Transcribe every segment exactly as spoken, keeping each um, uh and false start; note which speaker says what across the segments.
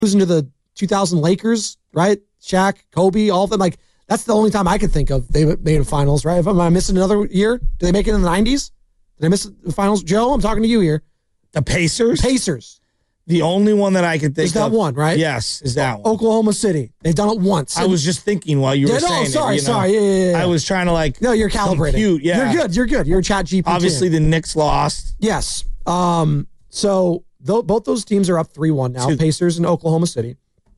Speaker 1: losing to the two thousand Lakers, right? Shaq, Kobe, all of them. Like, that's the only time I could think of they made a finals, right? If am I missing another year? Did they make it in the nineties? Did I miss the finals? Joe, I'm talking to you here.
Speaker 2: The Pacers?
Speaker 1: Pacers.
Speaker 2: The only one that I could think
Speaker 1: is that
Speaker 2: of.
Speaker 1: one, right?
Speaker 2: Yes, is that one.
Speaker 1: Oklahoma City. They've done it once.
Speaker 2: I was just thinking while you were
Speaker 1: yeah,
Speaker 2: saying
Speaker 1: no, sorry,
Speaker 2: it. You know,
Speaker 1: sorry. Yeah, yeah, yeah.
Speaker 2: I was trying to like
Speaker 1: No, you're calibrating.
Speaker 2: compute, yeah.
Speaker 1: You're good. You're good. You're a chat G P T.
Speaker 2: Obviously, the Knicks lost.
Speaker 1: Yes. Um, so th- both those teams are up three one now,
Speaker 2: Two.
Speaker 1: Pacers and Oklahoma City.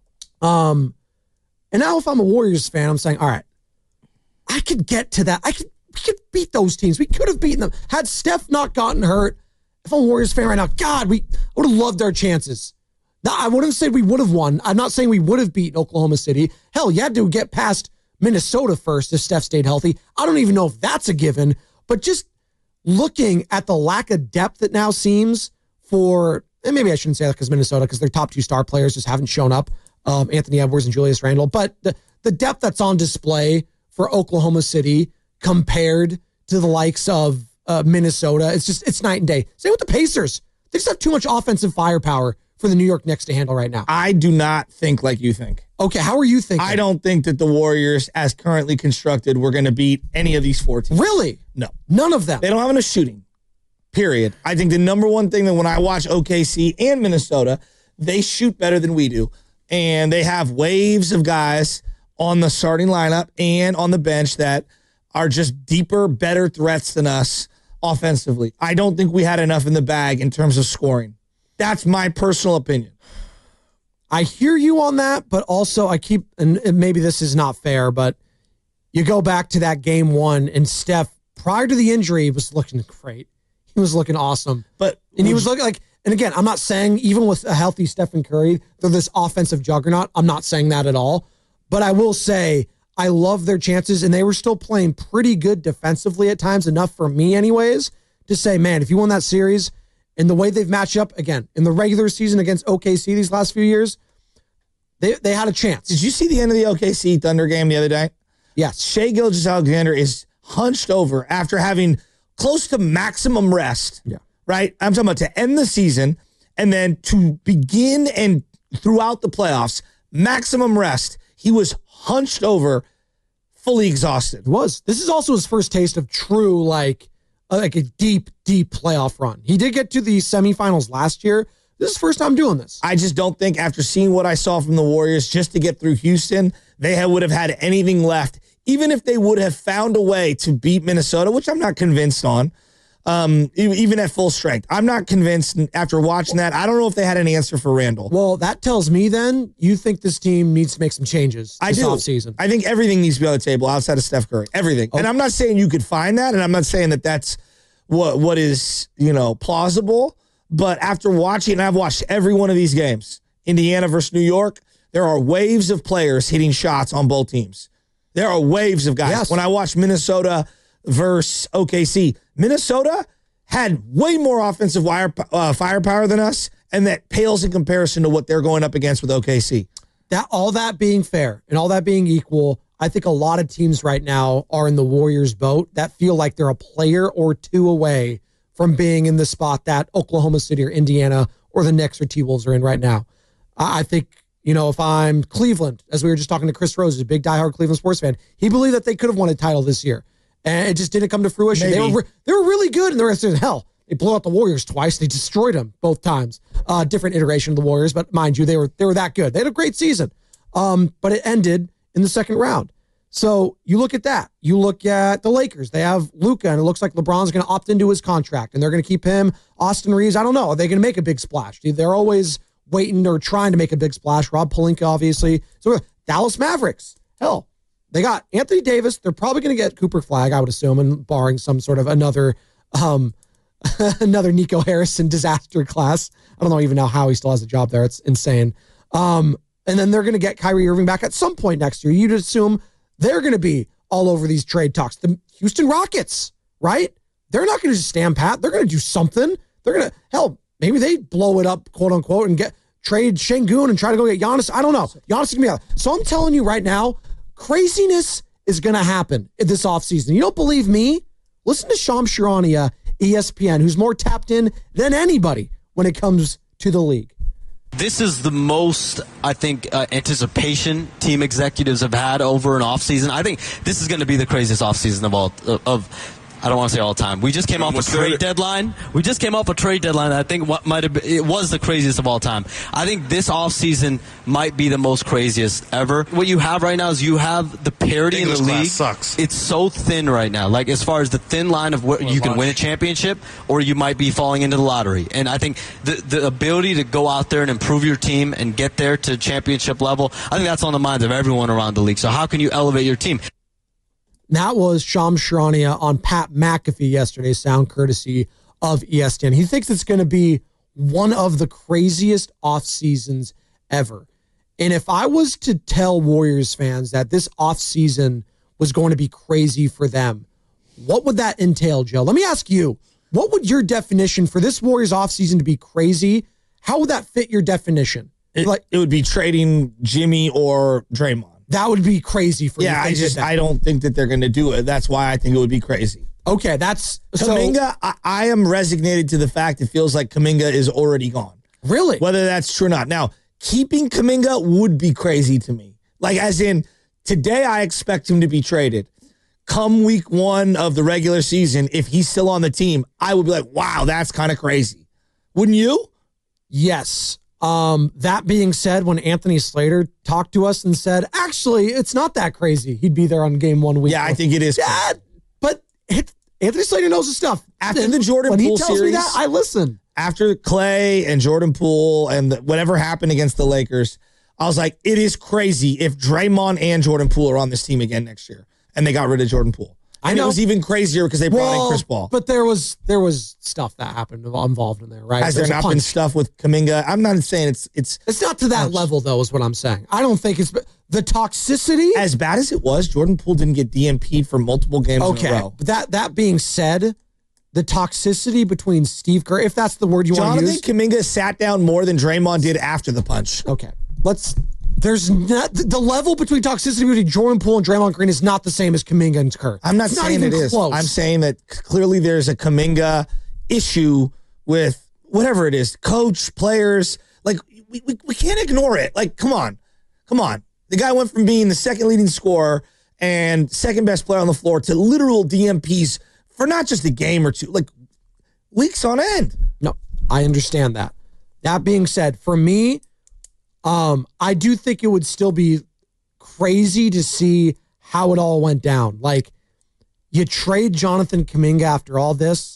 Speaker 1: Um, and now if I'm a Warriors fan, I'm saying, all right, I could get to that. I could, we could beat those teams. We could have beaten them. Had Steph not gotten hurt, if I'm a Warriors fan right now, God, we would have loved our chances. Now, I wouldn't say we would have won. I'm not saying we would have beaten Oklahoma City. Hell, you had to get past Minnesota first if Steph stayed healthy. I don't even know if that's a given, but just looking at the lack of depth that now seems for, and maybe I shouldn't say that because Minnesota, because their top two star players just haven't shown up, um, Anthony Edwards and Julius Randle, but the, the depth that's on display for Oklahoma City compared to the likes of uh, Minnesota, it's just, it's night and day. Same with the Pacers. They just have too much offensive firepower for the New York Knicks to handle right now.
Speaker 2: I do not think like you think.
Speaker 1: Okay, how are you thinking?
Speaker 2: I don't think that the Warriors, as currently constructed, were going to beat any of these four teams.
Speaker 1: Really?
Speaker 2: No.
Speaker 1: None of them?
Speaker 2: They don't have enough shooting, period. I think the number one thing that when I watch O K C and Minnesota, they shoot better than we do. And they have waves of guys on the starting lineup and on the bench that are just deeper, better threats than us offensively. I don't think we had enough in the bag in terms of scoring. That's my personal opinion.
Speaker 1: I hear you on that, but also I keep, and maybe this is not fair, but you go back to that game one and Steph, prior to the injury, was looking great. He was looking awesome.
Speaker 2: But
Speaker 1: and he was looking like, and again, I'm not saying even with a healthy Stephen Curry, they're this offensive juggernaut. I'm not saying that at all. But I will say I love their chances, and they were still playing pretty good defensively at times, enough for me anyways, to say, man, if you won that series, and the way they've matched up, again, in the regular season against O K C these last few years, they they had a chance.
Speaker 2: Did you see the end of the O K C Thunder game the other day?
Speaker 1: Yes.
Speaker 2: Shai Gilgeous-Alexander is hunched over after having close to maximum rest.
Speaker 1: Yeah.
Speaker 2: Right? I'm talking about to end the season and then to begin and throughout the playoffs, maximum rest. He was hunched over, fully exhausted.
Speaker 1: It was. This is also his first taste of true, like, like a deep, deep playoff run. He did get to the semifinals last year. This is the first time doing this.
Speaker 2: I just don't think after seeing what I saw from the Warriors just to get through Houston, they had, would have had anything left, even if they would have found a way to beat Minnesota, which I'm not convinced on, um, even at full strength. I'm not convinced after watching that. I don't know if they had an answer for Randall.
Speaker 1: Well, that tells me then you think this team needs to make some changes
Speaker 2: I
Speaker 1: this
Speaker 2: do.
Speaker 1: offseason.
Speaker 2: I think everything needs to be on the table outside of Steph Curry. Everything.
Speaker 1: Okay.
Speaker 2: And I'm not saying you could find that, and I'm not saying that that's what what is, you know, plausible. But after watching, and I've watched every one of these games, Indiana versus New York, there are waves of players hitting shots on both teams. There are waves of guys.
Speaker 1: Yes.
Speaker 2: When I watched Minnesota versus O K C, Minnesota had way more offensive wire, uh, firepower than us, and that pales in comparison to what they're going up against with O K C.
Speaker 1: That all that being fair and all that being equal, I think a lot of teams right now are in the Warriors' boat that feel like they're a player or two away from being in the spot that Oklahoma City or Indiana or the Knicks or T-Wolves are in right now. I think, you know, if I'm Cleveland, as we were just talking to Chris Rose, a big diehard Cleveland sports fan, he believed that they could have won a title this year. And it just didn't come to fruition.
Speaker 2: Maybe.
Speaker 1: They were they were really good, and the rest of hell, they blew out the Warriors twice. They destroyed them both times. Uh, different iteration of the Warriors, but mind you, they were they were that good. They had a great season. Um, but it ended in the second round. So you look at that. You look at the Lakers. They have Luka, and it looks like LeBron's going to opt into his contract, and they're going to keep him. Austin Reeves, I don't know. Are they going to make a big splash? They're always waiting or trying to make a big splash. Rob Pelinka, obviously. So Dallas Mavericks. Hell, they got Anthony Davis. They're probably going to get Cooper Flagg, I would assume, and barring some sort of another um, another Nico Harrison disaster class. I don't know even know how he still has a job there. It's insane. Um, and then they're going to get Kyrie Irving back at some point next year. You'd assume they're going to be all over these trade talks. The Houston Rockets, right? They're not going to just stand pat. They're going to do something. They're going to, hell, maybe they blow it up, quote unquote, and get trade Şengün and try to go get Giannis. I don't know. Giannis is going to be out. So I'm telling you right now, craziness is going to happen in this offseason. You don't believe me? Listen to Shams Charania, E S P N, who's more tapped in than anybody when it comes to the league.
Speaker 3: This is the most, I think, uh, anticipation team executives have had over an offseason. I think this is going to be the craziest offseason of all of. I don't want to say all the time. We just came off a trade deadline. We just came off a trade deadline. I think what might have been, it was the craziest of all time. I think this offseason might be the most craziest ever. What you have right now is you have the parity English in the league.
Speaker 4: Sucks.
Speaker 3: It's so thin right now. Like as far as the thin line of what you can win a championship or you might be falling into the lottery. And I think the the ability to go out there and improve your team and get there to championship level, I think that's on the minds of everyone around the league. So how can you elevate your team?
Speaker 1: That was Shams Charania on Pat McAfee yesterday, sound courtesy of E S P N. He thinks it's going to be one of the craziest off seasons ever. And if I was to tell Warriors fans that this off season was going to be crazy for them, what would that entail, Joe? Let me ask you, what would your definition for this Warriors off season to be crazy? How would that fit your definition?
Speaker 2: It,
Speaker 1: like
Speaker 2: it would be trading Jimmy or Draymond.
Speaker 1: That would be crazy for
Speaker 2: yeah,
Speaker 1: you.
Speaker 2: I just I don't think that they're going to do it. That's why I think it would be crazy.
Speaker 1: Okay, that's
Speaker 2: Kuminga.
Speaker 1: So,
Speaker 2: I, I am resignated to the fact it feels like Kuminga is already gone.
Speaker 1: Really?
Speaker 2: Whether that's true or not. Now, keeping Kuminga would be crazy to me. Like, as in, today I expect him to be traded. Come week one of the regular season, if he's still on the team, I would be like, wow, that's kind of crazy. Wouldn't you?
Speaker 1: Yes. Um, that being said, when Anthony Slater talked to us and said, actually, it's not that crazy, he'd be there on game one week.
Speaker 2: Yeah, I think it is.
Speaker 1: Yeah, but it, Anthony Slater knows his stuff.
Speaker 2: After
Speaker 1: and
Speaker 2: the Jordan
Speaker 1: when
Speaker 2: Poole
Speaker 1: he tells
Speaker 2: series,
Speaker 1: me that, I listen.
Speaker 2: After Clay and Jordan Poole and the, whatever happened against the Lakers, I was like, it is crazy if Draymond and Jordan Poole are on this team again next year, and they got rid of Jordan Poole. And
Speaker 1: I know.
Speaker 2: It was even crazier because they brought
Speaker 1: well,
Speaker 2: in Chris Paul.
Speaker 1: But there was there was stuff that happened involved in there, right?
Speaker 2: Has there, there not been stuff with Kuminga? I'm not saying it's it's
Speaker 1: it's not to that
Speaker 2: much.
Speaker 1: level though, is what I'm saying. I don't think it's the toxicity.
Speaker 2: As bad as it was, Jordan Poole didn't get D M P'd for multiple games
Speaker 1: okay,
Speaker 2: in a row.
Speaker 1: But that that being said, the toxicity between Steve Kerr, if that's the word you
Speaker 2: Jonathan
Speaker 1: want to use.
Speaker 2: Kuminga sat down more than Draymond did after the punch.
Speaker 1: Okay, let's. There's not the level between toxicity between Jordan Poole and Draymond Green is not the same as Kuminga and Kerr.
Speaker 2: I'm not
Speaker 1: it's
Speaker 2: saying
Speaker 1: not
Speaker 2: it is.
Speaker 1: close.
Speaker 2: I'm saying that clearly there's a Kuminga issue with whatever it is, coach, players. Like we, we we can't ignore it. Like come on, come on. The guy went from being the second leading scorer and second best player on the floor to literal D M Ps for not just a game or two, like weeks on end.
Speaker 1: No, I understand that. That being said, for me. Um, I do think it would still be crazy to see how it all went down. Like, you trade Jonathan Kuminga after all this.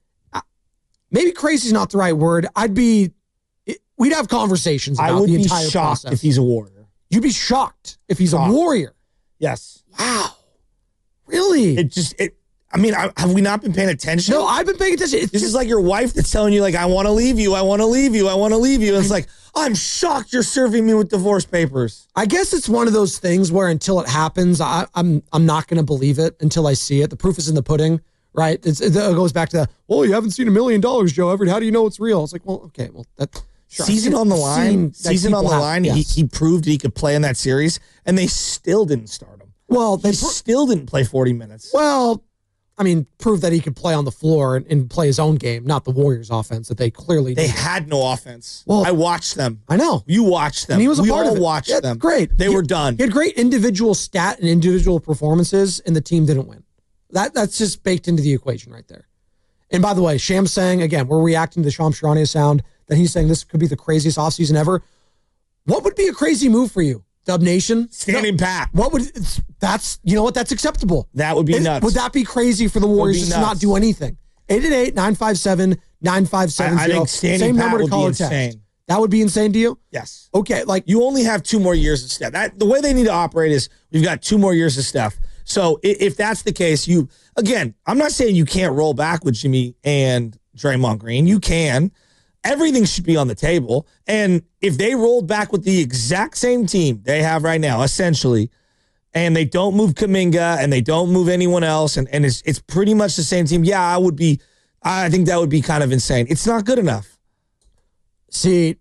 Speaker 1: Maybe crazy is not the right word. I'd be, we'd have conversations about
Speaker 2: I would
Speaker 1: the
Speaker 2: be
Speaker 1: entire
Speaker 2: shocked
Speaker 1: process.
Speaker 2: if he's a Warrior.
Speaker 1: You'd be shocked if he's shocked. a Warrior.
Speaker 2: Yes.
Speaker 1: Wow. Really?
Speaker 2: It just, it. I mean, I, have we not been paying attention?
Speaker 1: No, I've been paying attention. It's
Speaker 2: this
Speaker 1: just,
Speaker 2: is like your wife that's telling you, like, I want to leave you, I want to leave you, I want to leave you. And it's like, I'm shocked you're serving me with divorce papers.
Speaker 1: I guess it's one of those things where until it happens, I, I'm I'm not going to believe it until I see it. The proof is in the pudding, right? It's, it goes back to, well, you haven't seen a million dollars, Joe Everett. How do you know it's real? It's like, well, okay, well, that sure,
Speaker 2: season on the line, season on the
Speaker 1: have,
Speaker 2: line.
Speaker 1: Yes.
Speaker 2: He he proved he could play in that series, and they still didn't start him.
Speaker 1: Well, they
Speaker 2: he pr- still didn't play forty minutes.
Speaker 1: Well. I mean, prove that he could play on the floor and, and play his own game, not the Warriors' offense that they clearly
Speaker 2: They
Speaker 1: did.
Speaker 2: had no offense.
Speaker 1: Well,
Speaker 2: I watched them.
Speaker 1: I know.
Speaker 2: You watched them.
Speaker 1: And he was a
Speaker 2: we
Speaker 1: part
Speaker 2: all
Speaker 1: of it.
Speaker 2: watched
Speaker 1: yeah,
Speaker 2: them.
Speaker 1: Great.
Speaker 2: They
Speaker 1: he,
Speaker 2: were done.
Speaker 1: He had great individual stat and individual performances, and the team didn't win. That That's just baked into the equation right there. And by the way, Sham saying, again, we're reacting to the Shams Charania sound, that he's saying this could be the craziest offseason ever. What would be a crazy move for you? Dub Nation?
Speaker 2: Standing
Speaker 1: no,
Speaker 2: pat.
Speaker 1: What would, that's, you know what, that's acceptable.
Speaker 2: That would be
Speaker 1: it,
Speaker 2: nuts.
Speaker 1: Would that be crazy for the Warriors just to not do anything? eight eight eight, nine five seven, nine five seven zero.
Speaker 2: I, I think standing
Speaker 1: Same
Speaker 2: pat
Speaker 1: number to
Speaker 2: would
Speaker 1: call
Speaker 2: be
Speaker 1: or text.
Speaker 2: insane.
Speaker 1: That would be insane to you?
Speaker 2: Yes.
Speaker 1: Okay, like
Speaker 2: you only have two more years of Steph. That, the way they need to operate is we've got two more years of Steph. So if, if that's the case, you again, I'm not saying you can't roll back with Jimmy and Draymond Green. You can. Everything should be on the table. And if they rolled back with the exact same team they have right now, essentially, and they don't move Kuminga and they don't move anyone else, and, and it's it's pretty much the same team, yeah, I would be, I think that would be kind of insane. It's not good enough.
Speaker 1: See,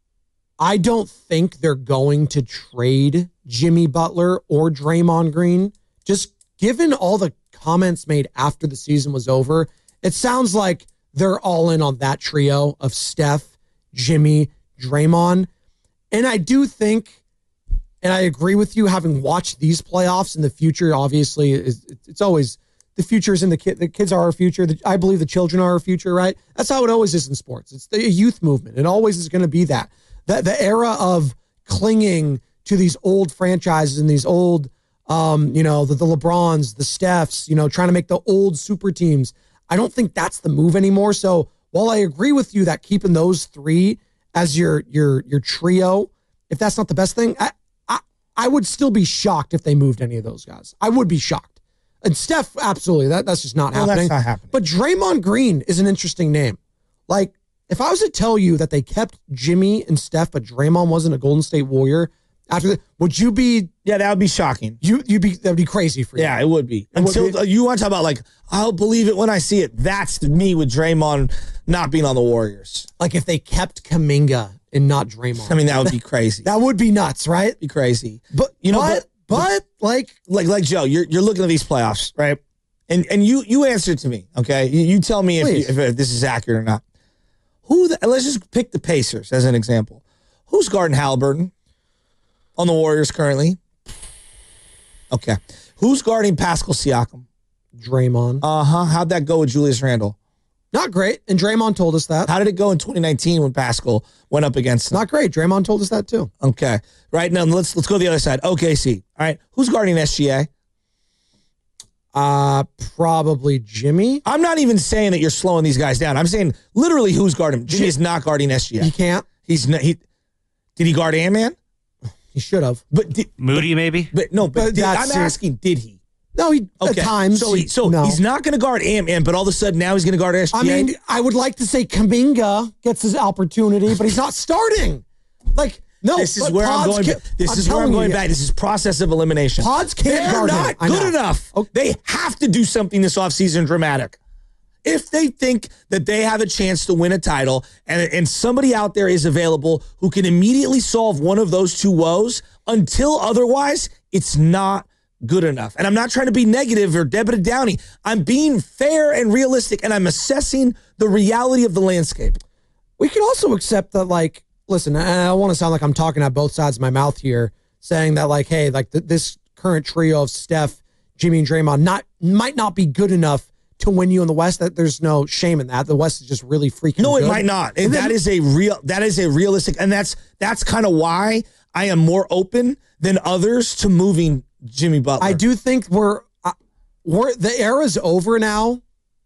Speaker 1: I don't think they're going to trade Jimmy Butler or Draymond Green. Just given all the comments made after the season was over, it sounds like they're all in on that trio of Steph, Jimmy, Draymond. And I do think, and I agree with you, having watched these playoffs in the future, obviously, is it's always the future is in the kid. The kids are our future. The, I believe the children are our future, right? That's how it always is in sports. It's the youth movement. It always is going to be that. The, the era of clinging to these old franchises and these old, um, you know, the, the LeBrons, the Stephs, you know, trying to make the old super teams. I don't think that's the move anymore. So while I agree with you that keeping those three as your your your trio, if that's not the best thing, I, I I would still be shocked if they moved any of those guys. I would be shocked. And Steph, absolutely, that that's just not
Speaker 2: well,
Speaker 1: happening.
Speaker 2: That's not happening.
Speaker 1: But Draymond Green is an interesting name. Like, if I was to tell you that they kept Jimmy and Steph, but Draymond wasn't a Golden State Warrior after that, would you be?
Speaker 2: Yeah, that would be shocking.
Speaker 1: You you'd be that would be crazy for you.
Speaker 2: Yeah, it would be.
Speaker 1: It would
Speaker 2: Until
Speaker 1: be.
Speaker 2: uh, you want to talk about like, I'll believe it when I see it. That's me with Draymond not being on the Warriors.
Speaker 1: Like if they kept Kuminga and not Draymond.
Speaker 2: I mean, that would be crazy.
Speaker 1: That would be nuts, right?
Speaker 2: be crazy.
Speaker 1: But
Speaker 2: You know,
Speaker 1: but,
Speaker 2: but-
Speaker 1: but like
Speaker 2: Like like Joe, you're you're looking at these playoffs, right? And and you you answer to me, okay? You, you tell me if, you,
Speaker 1: Please.
Speaker 2: if if this is accurate or not. Who? The, let's just pick the Pacers as an example. Who's guarding Halliburton on the Warriors currently? Okay. Who's guarding Pascal Siakam?
Speaker 1: Draymond.
Speaker 2: Uh huh. How'd that go with Julius Randle?
Speaker 1: Not great. And Draymond told us that.
Speaker 2: How did it go in twenty nineteen when Pascal went up against him?
Speaker 1: Not great. Draymond told us that too.
Speaker 2: Okay. Right now, let's let's go to the other side. O K C. All right. Who's guarding S G A?
Speaker 1: Uh probably Jimmy.
Speaker 2: I'm not even saying that you're slowing these guys down. I'm saying literally who's guarding him. Jimmy is not guarding S G A.
Speaker 1: He can't.
Speaker 2: He's not. He did he guard Ant-Man?
Speaker 1: He should have.
Speaker 2: But did,
Speaker 4: Moody, maybe?
Speaker 2: but no. But,
Speaker 1: But
Speaker 2: did,
Speaker 1: that's
Speaker 2: I'm
Speaker 1: it.
Speaker 2: asking, did he?
Speaker 1: No, he
Speaker 2: Okay.
Speaker 1: at times.
Speaker 2: So he, so
Speaker 1: no.
Speaker 2: he's not going to guard Ant-Man, but all of a sudden now he's going to guard S G A.
Speaker 1: I mean, I would like to say Kuminga gets his opportunity, but he's not starting. Like, no.
Speaker 2: this is
Speaker 1: but
Speaker 2: where I'm
Speaker 1: Pods
Speaker 2: going.
Speaker 1: ca-
Speaker 2: Ba- this
Speaker 1: I'm
Speaker 2: is where I'm
Speaker 1: telling
Speaker 2: going
Speaker 1: you,
Speaker 2: back. This is process of elimination.
Speaker 1: Pods can't
Speaker 2: They're
Speaker 1: guard him.
Speaker 2: not
Speaker 1: I
Speaker 2: good
Speaker 1: know.
Speaker 2: enough.
Speaker 1: Okay.
Speaker 2: They have to do something this offseason dramatic. If they think that they have a chance to win a title and, and somebody out there is available who can immediately solve one of those two woes, until otherwise, it's not good enough. And I'm not trying to be negative or Deborah Downey. I'm being fair and realistic, and I'm assessing the reality of the landscape.
Speaker 1: We can also accept that, like, listen, and I don't want to sound like I'm talking out both sides of my mouth here, saying that, like, hey, like th- this current trio of Steph, Jimmy, and Draymond not might not be good enough to win you in the West. That there's no shame in that. The West is just really freaking
Speaker 2: No, it
Speaker 1: good.
Speaker 2: might not. And
Speaker 1: And then-
Speaker 2: that is a real that is a realistic, and that's that's kind of why I am more open than others to moving Jimmy Butler.
Speaker 1: I do think we're uh, we're the era's over now.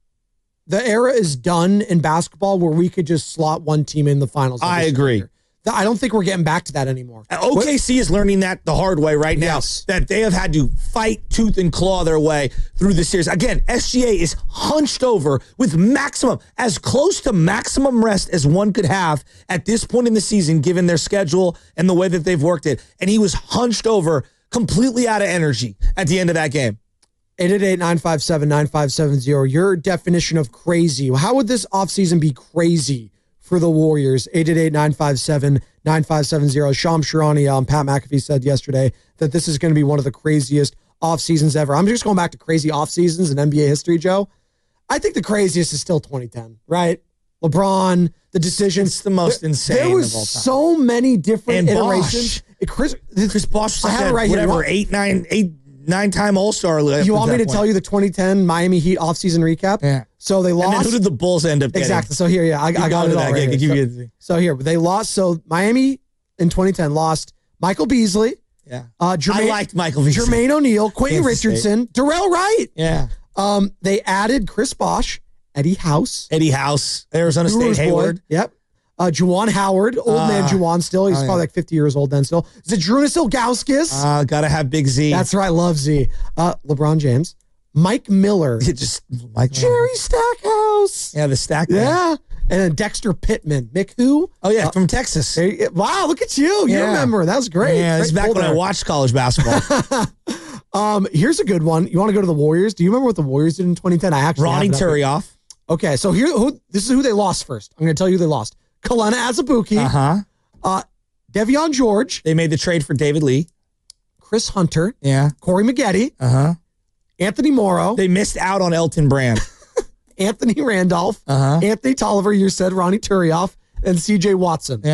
Speaker 1: The era is done in basketball where we could just slot one team in the finals. every
Speaker 2: I
Speaker 1: single
Speaker 2: agree.
Speaker 1: year. I don't think we're getting back to that anymore.
Speaker 2: O K C is learning that the hard way right now.
Speaker 1: Yes.
Speaker 2: That they have had to fight tooth and claw their way through the series. Again, S G A is hunched over with maximum, as close to maximum rest as one could have at this point in the season, given their schedule and the way that they've worked it. And he was hunched over, completely out of energy at the end of that game.
Speaker 1: eight eight eight, nine five seven, nine five seven zero. Your definition of crazy. How would this offseason be crazy for the Warriors? eight eight eight, nine five seven, nine five seven zero. Shams Charania on Pat McAfee said yesterday that this is going to be one of the craziest off seasons ever. I'm just going back to crazy off seasons in N B A history, Joe. I think the craziest is still twenty ten, right? LeBron, the decisions.
Speaker 2: It's the most
Speaker 1: There-
Speaker 2: insane
Speaker 1: There was
Speaker 2: of all time.
Speaker 1: so many different
Speaker 2: And
Speaker 1: iterations.
Speaker 2: Bosh.
Speaker 1: It- Chris,
Speaker 2: Chris Bosh was
Speaker 1: I
Speaker 2: like
Speaker 1: have
Speaker 2: a,
Speaker 1: it right here.
Speaker 2: whatever,
Speaker 1: You want-
Speaker 2: eight, nine, eight, nine time All Star.
Speaker 1: You want me to tell you the twenty ten Miami Heat offseason recap?
Speaker 2: Yeah.
Speaker 1: So they
Speaker 2: And
Speaker 1: lost.
Speaker 2: then who did the Bulls end up getting?
Speaker 1: Exactly. So here, yeah, I, I got
Speaker 2: going
Speaker 1: it
Speaker 2: to
Speaker 1: all
Speaker 2: that
Speaker 1: right
Speaker 2: game.
Speaker 1: here.
Speaker 2: Give
Speaker 1: So,
Speaker 2: you-
Speaker 1: so here, they lost. So Miami in twenty ten lost Michael Beasley,
Speaker 2: Yeah.
Speaker 1: uh, Jermaine,
Speaker 2: I liked Michael Beasley.
Speaker 1: Jermaine O'Neal, Quentin
Speaker 2: Kansas State.
Speaker 1: Richardson, Darrell Wright.
Speaker 2: Yeah.
Speaker 1: Um, they added Chris Bosh, Eddie House,
Speaker 2: Eddie House, Arizona
Speaker 1: Brewers
Speaker 2: State,
Speaker 1: boy.
Speaker 2: Hayward.
Speaker 1: Yep. Uh, Juwan Howard, old man
Speaker 2: Ah.
Speaker 1: Juwan still. He's
Speaker 2: Oh,
Speaker 1: probably
Speaker 2: yeah.
Speaker 1: like fifty years old then still. Zadrunas Ilgauskas.
Speaker 2: Uh, gotta have Big Z.
Speaker 1: That's right. Love Z. Uh, LeBron James, Mike Miller,
Speaker 2: It just like
Speaker 1: Jerry Stackhouse.
Speaker 2: Yeah, the stack. man.
Speaker 1: Yeah. And then Dexter Pittman. Mick who?
Speaker 2: Oh yeah, from Texas.
Speaker 1: There you- wow, look at you. You
Speaker 2: Yeah.
Speaker 1: remember. That was great.
Speaker 2: Yeah, this is
Speaker 1: Great
Speaker 2: back
Speaker 1: pull
Speaker 2: when I
Speaker 1: there.
Speaker 2: watched college basketball.
Speaker 1: Um, here's a good one. You want to go to the Warriors? Do you remember what the Warriors did in twenty ten? I actually
Speaker 2: Ronnie
Speaker 1: have it up here.
Speaker 2: Turioff.
Speaker 1: Okay, so here who this is who they lost first. I'm going to tell you who they lost. Kalena Azubuike,
Speaker 2: Uh huh.
Speaker 1: uh, Devion George,
Speaker 2: They made the trade for David Lee.
Speaker 1: Chris Hunter,
Speaker 2: Yeah.
Speaker 1: Corey Maggette,
Speaker 2: Uh huh.
Speaker 1: Anthony Morrow,
Speaker 2: They missed out on Elton Brand.
Speaker 1: Anthony Randolph,
Speaker 2: Uh huh.
Speaker 1: Anthony Tolliver, you said Ronnie Turioff, and C J Watson.
Speaker 2: Yeah.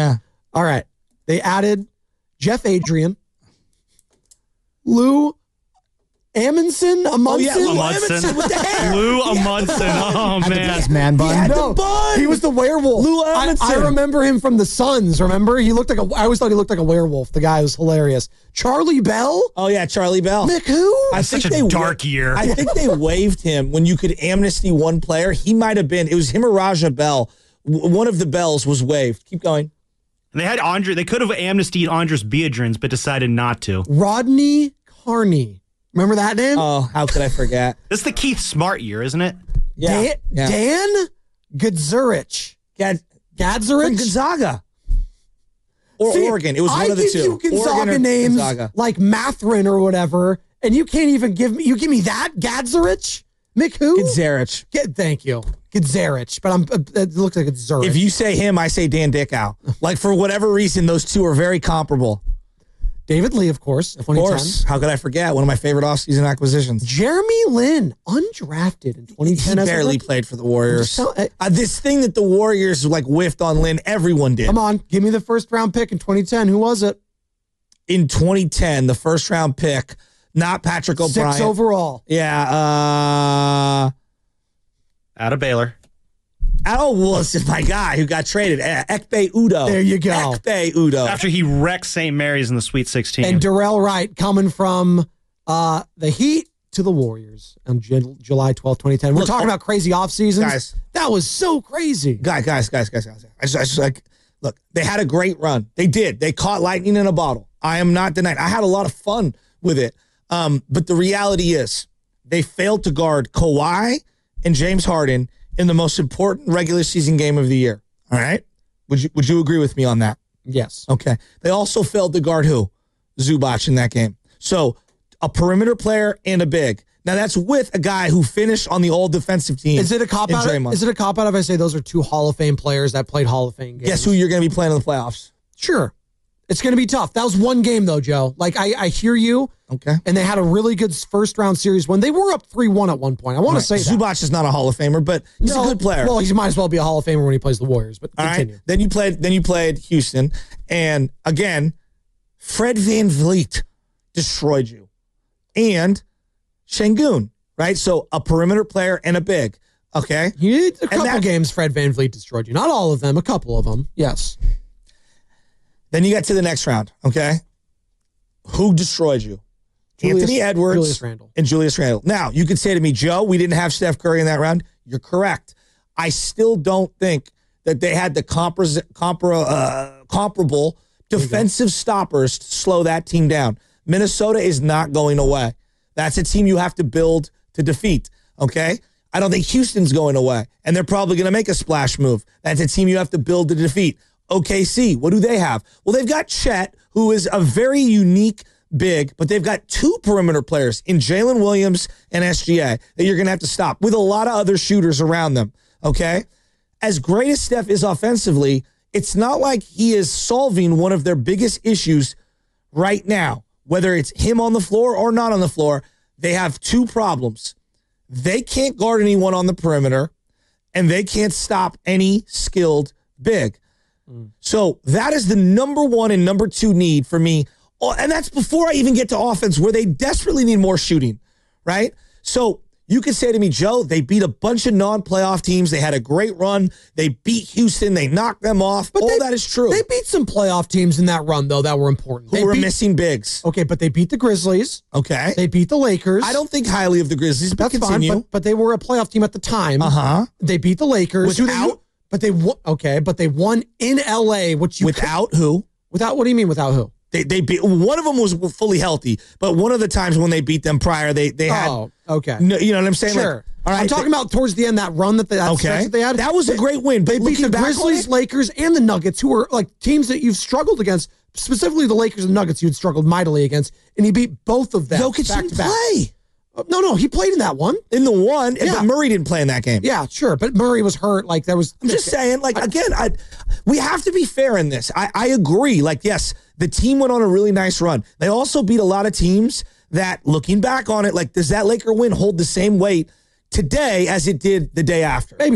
Speaker 1: All right. They added Jeff Adrian, Lou Amundsen, Amundsen.
Speaker 2: Oh, yeah, Lou
Speaker 4: Amundsen.
Speaker 2: Amundsen with the hair.
Speaker 4: Lou Amundsen. Oh, man.
Speaker 5: man bun.
Speaker 2: He had
Speaker 1: No,
Speaker 2: the bun.
Speaker 1: he was the werewolf.
Speaker 2: Lou
Speaker 1: I,
Speaker 2: Amundsen.
Speaker 1: I remember him from The Sons. Remember, he looked like a. I always thought he looked like a werewolf. The guy was hilarious. Charlie Bell.
Speaker 2: Oh, yeah, Charlie Bell.
Speaker 1: Mick who?
Speaker 2: I
Speaker 4: Such
Speaker 2: think
Speaker 4: a
Speaker 2: they
Speaker 4: dark
Speaker 2: wa-
Speaker 4: year.
Speaker 2: I think they waived him when you could amnesty one player. He might have been. It was him or Raja Bell. W- One of the Bells was waived. Keep going.
Speaker 4: They had Andre. They could have amnestied Andres Biedrins, but decided not to.
Speaker 1: Rodney Carney. Remember that name?
Speaker 2: Oh, how could I forget?
Speaker 4: This is the Keith Smart year, isn't it?
Speaker 2: Yeah.
Speaker 1: Dan,
Speaker 2: yeah.
Speaker 1: Dan Gadzurich.
Speaker 2: Gad- from
Speaker 1: Gadzurich?
Speaker 2: Gonzaga. Or
Speaker 1: See,
Speaker 2: Oregon. It was
Speaker 1: I
Speaker 2: one of the
Speaker 1: give
Speaker 2: two.
Speaker 1: you Gonzaga
Speaker 2: Oregon or
Speaker 1: names
Speaker 2: Gonzaga.
Speaker 1: like Matherin or whatever, and you can't even give me. You give me that Gadzurich, Mick who?
Speaker 2: Gadzarich.
Speaker 1: Get, thank you, Gadzurich. But I'm. Uh, it looks like it's Zurich.
Speaker 2: If you say him, I say Dan Dickow. Like, for whatever reason, those two are very comparable.
Speaker 1: David Lee, of course.
Speaker 2: Of course. How could I forget? One of my favorite offseason acquisitions.
Speaker 1: Jeremy Lin, undrafted in twenty ten.
Speaker 2: He
Speaker 1: as a
Speaker 2: barely
Speaker 1: rookie.
Speaker 2: played for the Warriors.
Speaker 1: I'm just tell-
Speaker 2: Uh, this thing that the Warriors like whiffed on Lynn, everyone did.
Speaker 1: Come on, give me the first round pick in twenty ten. Who was it?
Speaker 2: In twenty ten, the first round pick, not Patrick O'Brien.
Speaker 1: Six overall.
Speaker 2: Yeah. Uh,
Speaker 4: Out of Baylor.
Speaker 2: oh, well, it's my guy who got traded. Eh, Ekpe Udo.
Speaker 1: There you go.
Speaker 2: Ekpe Udo.
Speaker 4: After he wrecked Saint Mary's in the Sweet sixteen.
Speaker 1: And Darrell Wright coming from uh, the Heat to the Warriors on J- July twelfth, twenty ten. We're
Speaker 2: Look,
Speaker 1: talking about crazy off seasons.
Speaker 2: Guys.
Speaker 1: That was so crazy.
Speaker 2: Guys, guys, guys, guys, guys. I just, I just like, look, they had a great run. They did. They caught lightning in a bottle. I am not denying. I had a lot of fun with it. Um, but the reality is they failed to guard Kawhi and James Harden in the most important regular season game of the year. All right? Would you would you agree with me on that?
Speaker 1: Yes.
Speaker 2: Okay. They also failed to guard who? Zubac in that game. So a perimeter player and a big. Now that's with a guy who finished on the all defensive team.
Speaker 1: Is it a cop
Speaker 2: in
Speaker 1: out?
Speaker 2: Draymond.
Speaker 1: Is it a cop out if I say those are two Hall of Fame players that played Hall of Fame games?
Speaker 2: Guess who you're going to be playing in the playoffs?
Speaker 1: Sure. It's going to be tough. That was one game, though, Joe. Like, I, I hear you.
Speaker 2: Okay.
Speaker 1: And they had a really good first round series when they were up three one at one point. I want to say that.
Speaker 2: Zubac is not a Hall of Famer, but he's
Speaker 1: No,
Speaker 2: a good player.
Speaker 1: Well, he might as well be a Hall of Famer when he plays the Warriors, but
Speaker 2: All
Speaker 1: continue.
Speaker 2: right. Then you played. Then you played Houston, and again, Fred VanVleet destroyed you, and Şengün. Right. So a perimeter player and a big. Okay.
Speaker 1: He, a couple
Speaker 2: that-
Speaker 1: games Fred VanVleet destroyed you. Not all of them, a couple of them. Yes.
Speaker 2: Then you get to the next round. Okay. Who destroyed you?
Speaker 1: Julius-
Speaker 2: Anthony Edwards
Speaker 1: Julius Randle.
Speaker 2: and Julius Randle. Now, you could say to me, Joe, we didn't have Steph Curry in that round. You're correct. I still don't think that they had the compar- compar- uh, comparable defensive stoppers to slow that team down. Minnesota is not going away. That's a team you have to build to defeat, okay? I don't think Houston's going away, and they're probably going to make a splash move. That's a team you have to build to defeat. O K C, what do they have? Well, they've got Chet, who is a very unique big, but they've got two perimeter players in Jalen Williams and S G A that you're going to have to stop with a lot of other shooters around them, okay? As great as Steph is offensively, it's not like he is solving one of their biggest issues right now, whether it's him on the floor or not on the floor. They have two problems. They can't guard anyone on the perimeter, and they can't stop any skilled big. So that is the number one and number two need for me. Oh, and that's before I even get to offense, where they desperately need more shooting, right? So you could say to me, Joe, they beat a bunch of non-playoff teams. They had a great run. They beat Houston. They knocked them off. All
Speaker 1: they-
Speaker 2: that is true.
Speaker 1: They beat some playoff teams in that run, though, that were important.
Speaker 2: Who
Speaker 1: They
Speaker 2: were
Speaker 1: beat,
Speaker 2: missing bigs.
Speaker 1: Okay, but they beat the Grizzlies.
Speaker 2: Okay.
Speaker 1: They beat the Lakers.
Speaker 2: I don't think highly of the Grizzlies, but
Speaker 1: That's
Speaker 2: continue.
Speaker 1: fine, but, but they were a playoff team at the time.
Speaker 2: Uh-huh.
Speaker 1: They beat the Lakers. who they-
Speaker 2: Without-
Speaker 1: But they won. Okay, but they won in L A, which you could-
Speaker 2: Without who?
Speaker 1: without. What do you mean without who?
Speaker 2: They they beat one of them was fully healthy, but one of the times when they beat them prior, they they had
Speaker 1: Oh, okay.
Speaker 2: no, you know what I'm saying?
Speaker 1: Sure.
Speaker 2: Like, all right,
Speaker 1: I'm talking about towards the end, that run that they, that stretch
Speaker 2: Okay.
Speaker 1: that they had.
Speaker 2: That was a
Speaker 1: They-
Speaker 2: great win, but
Speaker 1: They beat
Speaker 2: looking
Speaker 1: the
Speaker 2: back on
Speaker 1: Grizzlies,
Speaker 2: it-
Speaker 1: Lakers, and the Nuggets, who were like teams that you've struggled against. Specifically, the Lakers and Nuggets, you'd struggled mightily against, and he beat both of them.
Speaker 2: Jokic
Speaker 1: back
Speaker 2: didn't
Speaker 1: to back.
Speaker 2: play
Speaker 1: No, no, he played in that one.
Speaker 2: in the one,
Speaker 1: Yeah.
Speaker 2: but Murray didn't play in that game.
Speaker 1: Yeah, sure, but Murray was hurt. Like there was.
Speaker 2: I'm just saying, like, again, I, we have to be fair in this. I, I agree. Like, yes, the team went on a really nice run. They also beat a lot of teams that, looking back on it, like, does that Laker win hold the same weight today as it did the day after?
Speaker 1: Maybe not.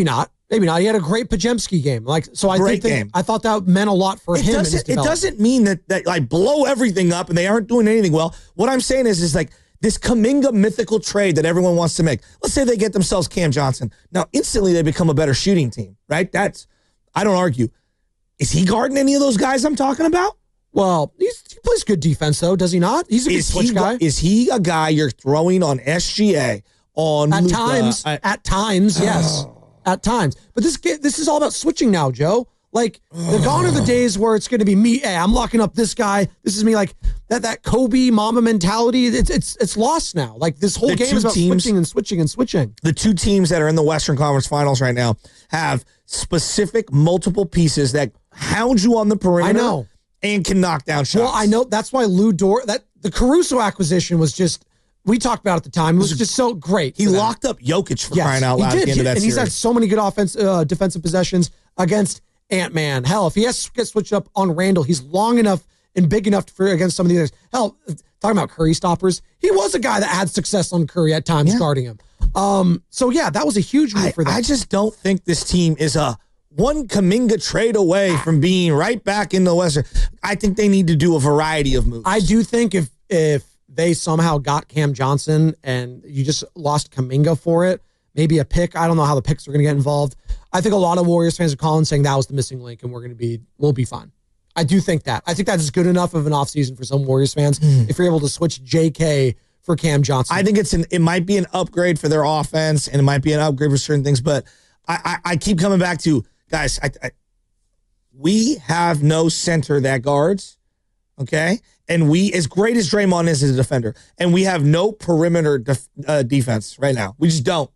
Speaker 1: Maybe not. He had a great Pajemski game. Like so, I
Speaker 2: Great
Speaker 1: think that,
Speaker 2: game.
Speaker 1: I thought that meant a lot for
Speaker 2: It
Speaker 1: him. in his
Speaker 2: doesn't. It
Speaker 1: development.
Speaker 2: doesn't mean that that like blow everything up and they aren't doing anything well. What I'm saying is, is like this Kuminga mythical trade that everyone wants to make. Let's say they get themselves Cam Johnson. Now instantly they become a better shooting team, right? That's I don't argue. Is he guarding any of those guys I'm talking about?
Speaker 1: Well, he's, he plays good defense though, does he not? He's a good
Speaker 2: Is
Speaker 1: switch
Speaker 2: he
Speaker 1: guy.
Speaker 2: is he a guy you're throwing on S G A on
Speaker 1: At
Speaker 2: Luka?
Speaker 1: times,
Speaker 2: I-
Speaker 1: at times, yes, at times. But this ga- this is all about switching now, Joe. Like the gone are the days where it's going to be me. Hey, I'm locking up this guy. This is me. Like that that Kobe Mama mentality. It's it's it's lost now. Like this whole
Speaker 2: The
Speaker 1: game
Speaker 2: two
Speaker 1: is about
Speaker 2: teams-
Speaker 1: switching and switching and switching.
Speaker 2: the two teams that are in the Western Conference Finals right now have specific multiple pieces that hound you on the perimeter.
Speaker 1: I know.
Speaker 2: And can knock down shots.
Speaker 1: Well, I know that's why Lou Dort. That the Caruso acquisition was just. We talked about it at the time. It was just so great.
Speaker 2: He
Speaker 1: for them.
Speaker 2: locked up Jokic for
Speaker 1: Yes,
Speaker 2: crying out
Speaker 1: he
Speaker 2: loud
Speaker 1: did.
Speaker 2: at the end
Speaker 1: He-
Speaker 2: of that
Speaker 1: and he's had
Speaker 2: series.
Speaker 1: so many good offense, uh, defensive possessions against Ant-Man. Hell, if he has to get switched up on Randall, he's long enough and big enough for against some of the others. Hell, talking about Curry stoppers, he was a guy that had success on Curry at times
Speaker 2: Yeah.
Speaker 1: guarding him. Um, so yeah, that was a huge move
Speaker 2: I,
Speaker 1: for them.
Speaker 2: I just don't think this team is a one Kuminga trade away from being right back in the Western. I think they need to do a variety of moves.
Speaker 1: I do think if if they somehow got Cam Johnson and you just lost Kuminga for it, maybe a pick. I don't know how the picks are going to get involved. I think a lot of Warriors fans are calling saying that was the missing link and we're going to be, we'll be fine. I do think that. I think that's good enough of an offseason for some Warriors fans if you're able to switch J K for Cam Johnson.
Speaker 2: I think it's an. It might be an upgrade for their offense, and it might be an upgrade for certain things. But I, I, I keep coming back to guys. I, I, we have no center that guards, okay, and we as great as Draymond is as a defender, and we have no perimeter def, uh, defense right now. We just don't.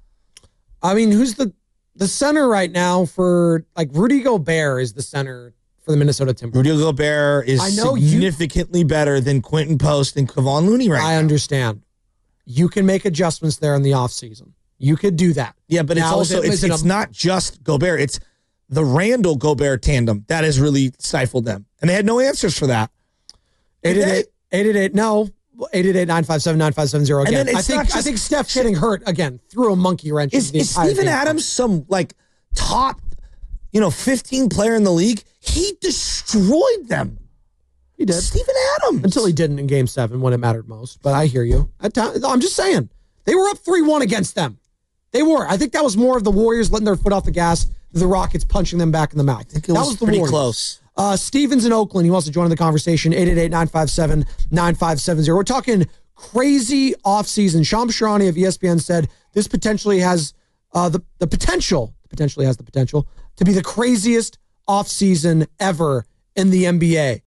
Speaker 1: I mean, who's the the center right now for like Rudy Gobert is the center for the Minnesota Timberwolves.
Speaker 2: Rudy Gobert is
Speaker 1: I know you-
Speaker 2: significantly better than Quentin Post and Kevon Looney right
Speaker 1: I
Speaker 2: now.
Speaker 1: understand. You can make adjustments there in the offseason. You could do that.
Speaker 2: Yeah, but it's
Speaker 1: Now, is
Speaker 2: also
Speaker 1: it-
Speaker 2: it's,
Speaker 1: is it
Speaker 2: it's
Speaker 1: a-
Speaker 2: not just Gobert. It's the Randall Gobert tandem that has really stifled them, and they had no answers for that.
Speaker 1: eight eight eight, eight eight eight, no, eight eight eight, nine five seven, nine five seven zero again.
Speaker 2: And then
Speaker 1: I
Speaker 2: it's
Speaker 1: think
Speaker 2: not just-
Speaker 1: I think Steph getting hurt again threw a monkey wrench.
Speaker 2: Is,
Speaker 1: into the
Speaker 2: is
Speaker 1: entire
Speaker 2: Steven
Speaker 1: game.
Speaker 2: Adams some like top, you know, fifteen player in the league? He destroyed them.
Speaker 1: He did
Speaker 2: Steven Adams
Speaker 1: until he didn't in Game Seven when it mattered most. But I hear you. At time, I'm just saying they were up three one against them. They were. I think that was more of the Warriors letting their foot off the gas, the Rockets punching them back in the mouth. I
Speaker 2: think it
Speaker 1: that
Speaker 2: was
Speaker 1: was the
Speaker 2: pretty
Speaker 1: Warriors.
Speaker 2: close.
Speaker 1: Uh, Stevens in Oakland, he wants to join the conversation. eight eight eight, nine five seven, nine five seven zero. We're talking crazy offseason. Shams Charania of E S P N said this potentially has uh, the, the potential, potentially has the potential to be the craziest offseason ever in the N B A.